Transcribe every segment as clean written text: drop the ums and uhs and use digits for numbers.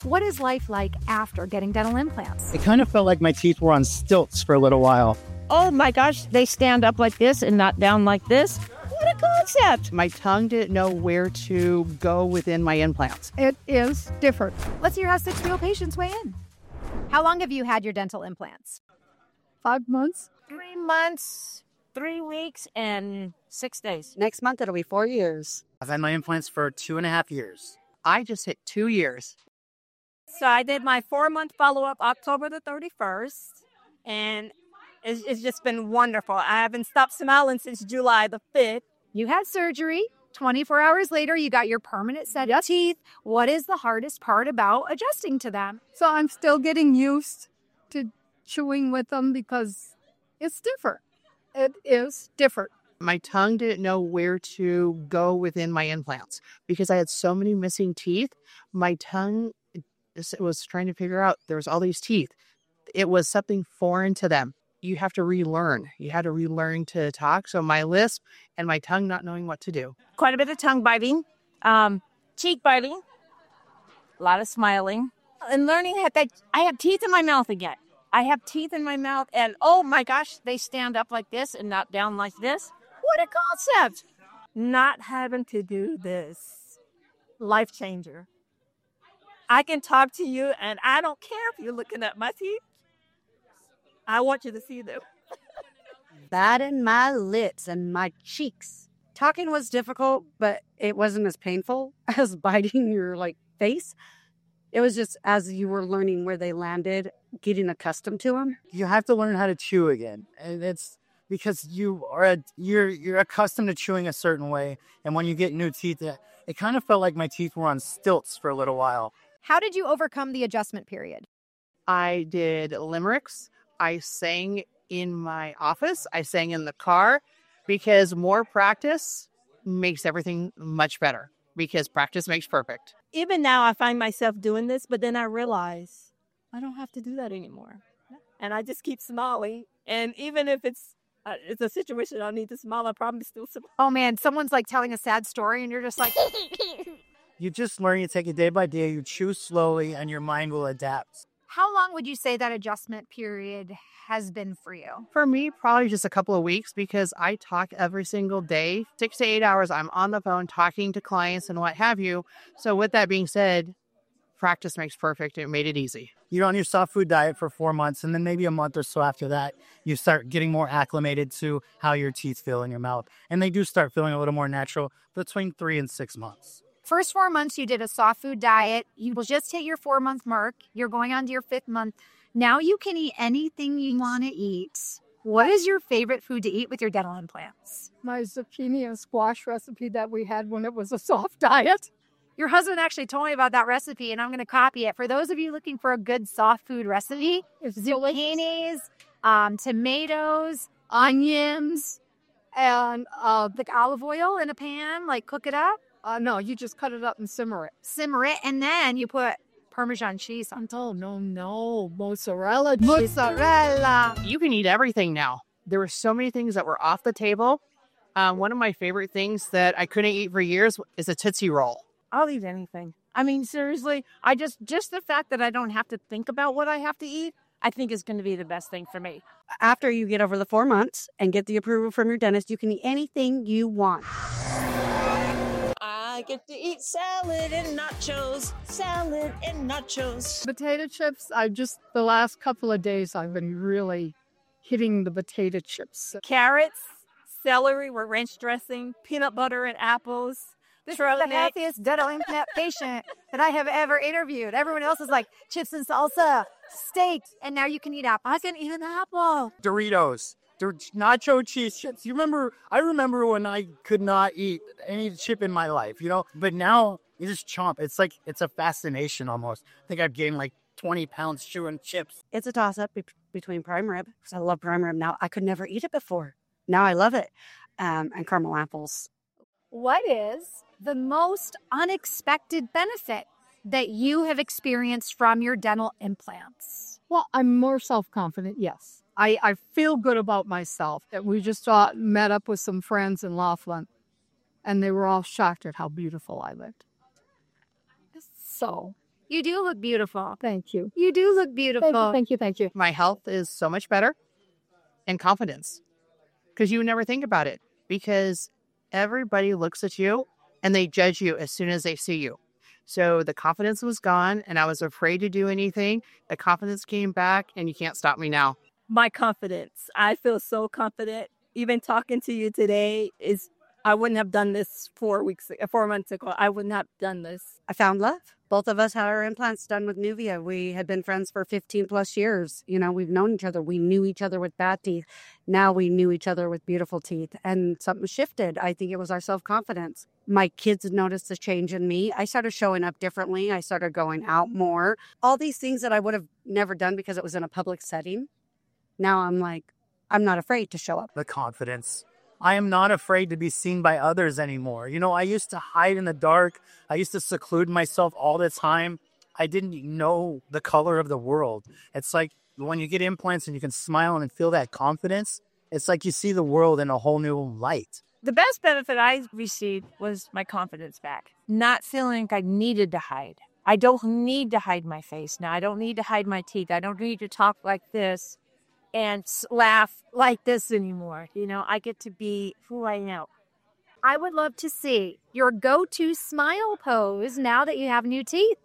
What is life like after getting dental implants? It kind of felt like my teeth were on stilts for a little while. Oh my gosh, they stand up like this and not down like this. What a concept. My tongue didn't know where to go within my implants. It is different. Let's hear how 6 real patients weigh in. How long have you had your dental implants? 5 months. 3 months, 3 weeks, and 6 days. Next month, it'll be 4 years. I've had my implants for 2.5 years. I just hit 2 years. So I did my 4-month follow-up October the 31st, and it's just been wonderful. I haven't stopped smiling since July the 5th. You had surgery. 24 hours later, you got your permanent set of teeth. What is the hardest part about adjusting to them? So I'm still getting used to chewing with them because it's different. It is different. My tongue didn't know where to go within my implants because I had so many missing teeth. My tongue was trying to figure out there was all these teeth. It was something foreign to them. You have to relearn. You had to relearn to talk. So my lisp and my tongue not knowing what to do. Quite a bit of tongue biting, cheek biting, a lot of smiling, and learning that I have teeth in my mouth again. I have teeth in my mouth, and oh my gosh, they stand up like this and not down like this. What a concept. Not having to do this. Life changer. I can talk to you, and I don't care if you're looking at my teeth. I want you to see them. That in my lips and my cheeks. Talking was difficult, but it wasn't as painful as biting your face. It was just as you were learning where they landed, getting accustomed to them. You have to learn how to chew again, and it's because you're accustomed to chewing a certain way, and when you get new teeth, it kind of felt like my teeth were on stilts for a little while. How did you overcome the adjustment period? I did limericks. I sang in my office. I sang in the car because more practice makes everything much better because practice makes perfect. Even now, I find myself doing this, but then I realize I don't have to do that anymore. And I just keep smiling. And even if it's a situation I need to smile, I probably still smile. Oh man, someone's telling a sad story and you're just like... You just learn, you take it day by day, you chew slowly, and your mind will adapt. How long would you say that adjustment period has been for you? For me, probably just a couple of weeks because I talk every single day. 6 to 8 hours, I'm on the phone talking to clients and what have you. So with that being said, practice makes perfect. It made it easy. You're on your soft food diet for 4 months, and then maybe a month or so after that, you start getting more acclimated to how your teeth feel in your mouth. And they do start feeling a little more natural between 3 and 6 months. First 4 months, you did a soft food diet. You will just hit your 4-month mark. You're going on to your 5th month. Now you can eat anything you want to eat. What is your favorite food to eat with your dental implants? My zucchini and squash recipe that we had when it was a soft diet. Your husband actually told me about that recipe, and I'm going to copy it. For those of you looking for a good soft food recipe, zucchinis, tomatoes, onions, And olive oil in a pan, cook it up. no, you just cut it up and simmer it. Simmer it, and then you put Parmesan cheese on. Oh, no. Mozzarella cheese. Mozzarella. You can eat everything now. There were so many things that were off the table. One of my favorite things that I couldn't eat for years is a Tootsie Roll. I'll eat anything. I mean, seriously, I just the fact that I don't have to think about what I have to eat, I think is going to be the best thing for me. After you get over the 4 months and get the approval from your dentist, you can eat anything you want. I get to eat salad and nachos. Potato chips, the last couple of days, I've been really hitting the potato chips. Carrots, celery with ranch dressing, peanut butter and apples. This is the healthiest dental implant patient that I have ever interviewed. Everyone else is like chips and salsa, steak, and now you can eat apples. I can eat an apple. Doritos. Nacho cheese chips. I remember when I could not eat any chip in my life, but now you just chomp. It's a fascination almost. I think I've gained 20 pounds chewing chips. It's a toss-up between prime rib, because I love prime rib now. I could never eat it before. Now I love it. And caramel apples. What is the most unexpected benefit that you have experienced from your dental implants? Well, I'm more self-confident, yes. I feel good about myself. We just met up with some friends in Laughlin, and they were all shocked at how beautiful I looked. So You do look beautiful. Thank you. You do look beautiful. Thank you. Thank you. My health is so much better and confidence because you would never think about it because everybody looks at you and they judge you as soon as they see you. So the confidence was gone and I was afraid to do anything. The confidence came back and you can't stop me now. My confidence. I feel so confident. Even talking to you today I wouldn't have done this 4 months ago. I would not have done this. I found love. Both of us had our implants done with Nuvia. We had been friends for 15 plus years. You know, we've known each other. We knew each other with bad teeth. Now we knew each other with beautiful teeth. And something shifted. I think it was our self-confidence. My kids noticed the change in me. I started showing up differently. I started going out more. All these things that I would have never done because it was in a public setting. Now I'm like, I'm not afraid to show up. The confidence. I am not afraid to be seen by others anymore. You know, I used to hide in the dark. I used to seclude myself all the time. I didn't know the color of the world. It's like when you get implants and you can smile and feel that confidence, it's like you see the world in a whole new light. The best benefit I received was my confidence back. Not feeling like I needed to hide. I don't need to hide my face now. I don't need to hide my teeth. I don't need to talk like this and laugh like this anymore. You know, I get to be who I am. I would love to see your go-to smile pose now that you have new teeth.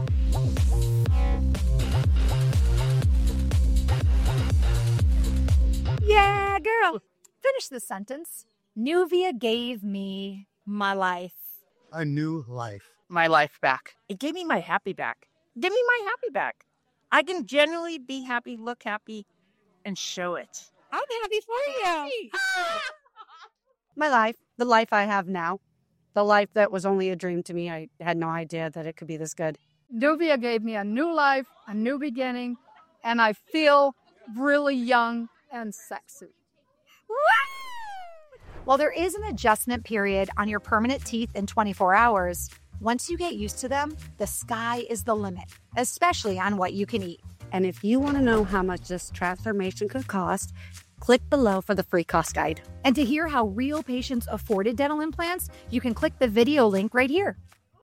Yeah, girl. Finish the sentence. Nuvia gave me My life. A new life. My life back. It gave me my happy back. Give me my happy back. I can genuinely be happy, look happy, and show it. I'm happy for you. My life, the life I have now, the life that was only a dream to me. I had no idea that it could be this good. Nuvia gave me a new life, a new beginning, and I feel really young and sexy. While there is an adjustment period on your permanent teeth in 24 hours, once you get used to them, the sky is the limit, especially on what you can eat. And if you want to know how much this transformation could cost, click below for the free cost guide. And to hear how real patients afforded dental implants, you can click the video link right here.